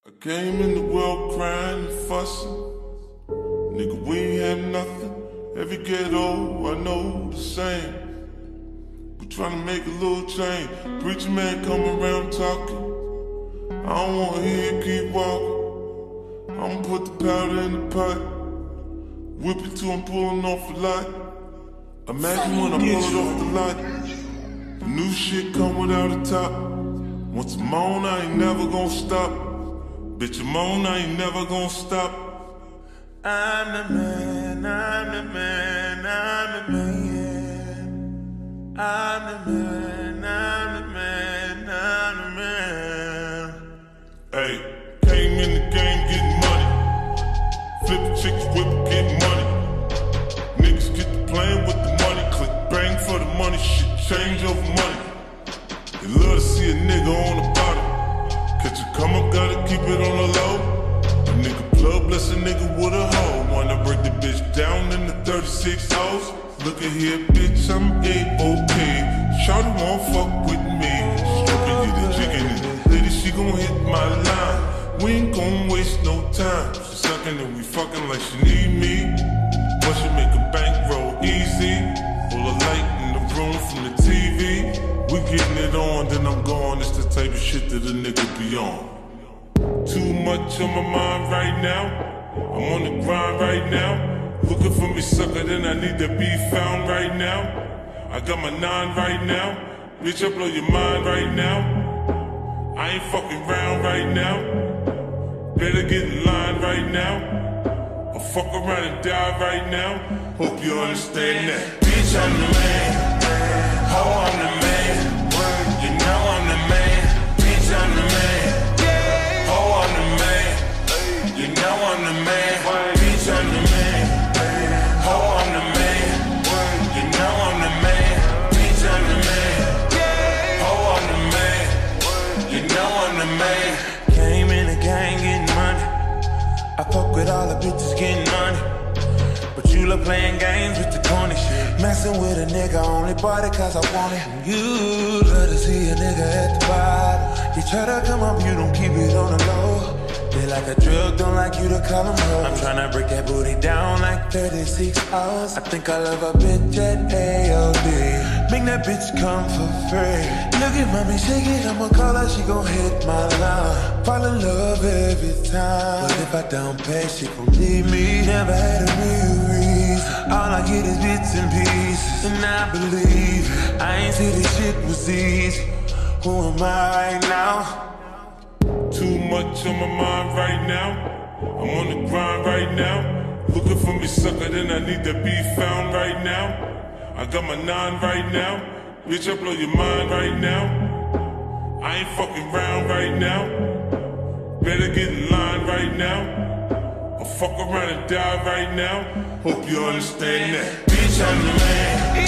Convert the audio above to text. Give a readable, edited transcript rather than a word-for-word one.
I came in the world crying and fussing. Nigga, we ain't have nothing. Every ghetto, I know the same. We tryna make a little change. Preacher man come around talking. I don't wanna hear you keep walking. I'ma put the powder in the pot. Whip it till I'm pulling off the lot. Imagine when I pull it off the lot. The new shit come without a top. Once I'm on, I ain't never gonna stop. Bitch, I'm on, I ain't never gonna stop. I'm the man, I'm the man, I'm the man. I'm the man, I'm the man, I'm the man. Hey, came in the game getting money. Flip chicks, whip, get money. Niggas get to playing with the money. Click bang for the money, shit change over money. They love to see a nigga on the bottom. Catch a come up, gotta keep it on the low. A nigga plug, bless a nigga with a hoe. Wanna break the bitch down in the 36 hoes. Look at here, bitch, I'm A-OK. Shawty won't fuck with me. Stripping you the chicken and lady, she gon' hit my line. We ain't gon' waste no time. She sucking and we fucking like she need me. But she make a bankroll easy. Pull a light in the room from the TV. We getting it on, then I'm gone. It's the type of shit that a nigga be on. Too much on my mind right now. I'm on the grind right now. Looking for me, sucker, then I need to be found right now. I got my 9 right now. Bitch, I blow your mind right now. I ain't fucking round right now. Better get in line right now. Or fuck around and die right now. Hope you understand that. Bitch, I'm the man. Ho, I'm the man. You know I'm the man. Bitch, I'm the man. Ho, I'm the man. You know I'm the man. Bitch, I'm the man. Ho, I'm the man. You know I'm the man. Bitch, I'm the man. Ho, I'm the man. You know I'm the man. Came in the gang getting money. I fuck with all the bitches getting money. But you love playing games with the corny shit. Messing with a nigga, only bought it cause I want it. You love to see a nigga at the bottom. You try to come up, you don't keep it on the low. They like a drug, don't like you to call them hoes. I'm tryna break that booty down like 36 hours. I think I love a bitch at AOD. Make that bitch come for free. Look at mommy, shake it, I'ma call her, she gon' hit my line. Fall in love every time. But if I don't pay, she gon' leave me. Never had a real reason. All I get is bits and pieces. And I believe I ain't see this shit was easy. Who am I right now? Too much on my mind right now. I'm on the grind right now. Looking for me, sucker, then I need to be found right now. I got my 9 right now. Bitch, I blow your mind right now. I ain't fucking round right now. Better get in line right now. Or fuck around and die right now. Hope you understand that. Bitch, I'm the man.